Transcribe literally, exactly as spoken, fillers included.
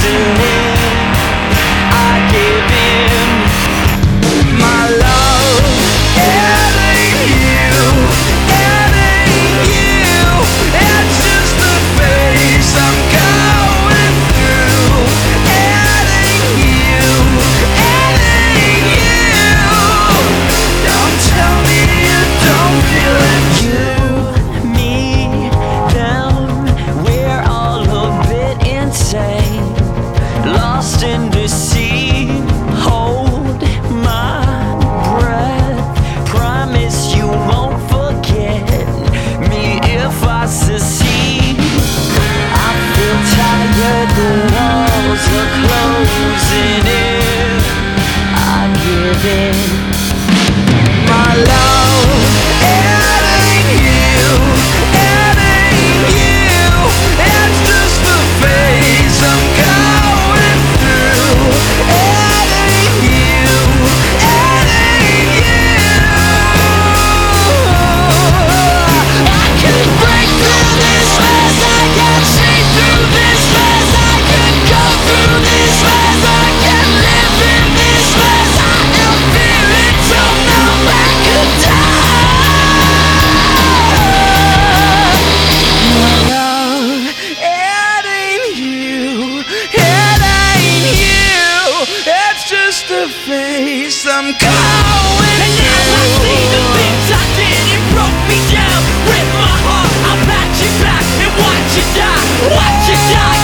closing in. I give in. My love, it ain't you, it ain't you. It's just the phase I'm going through. It ain't you, it ain't you. Don't tell me you don't feel it. You, me, them, we're all a bit insane, lost in the sea. Hold my breath, promise you won't forget me if I succeed. I feel tired, the walls are closing in. I give in. My love, it ain't you, it ain't you. It's just the phase I'm going through. It ain't you, it ain't you. I can break through this mess, I can see through this mess, I can go through this mess, I can live in this mess. I am feeling so numb I could die. My love, it ain't you, it ain't you. It's just a face I'm going And now I see the things I did, it broke me down. Rip my heart, I'll patch it back and watch it die, watch it die.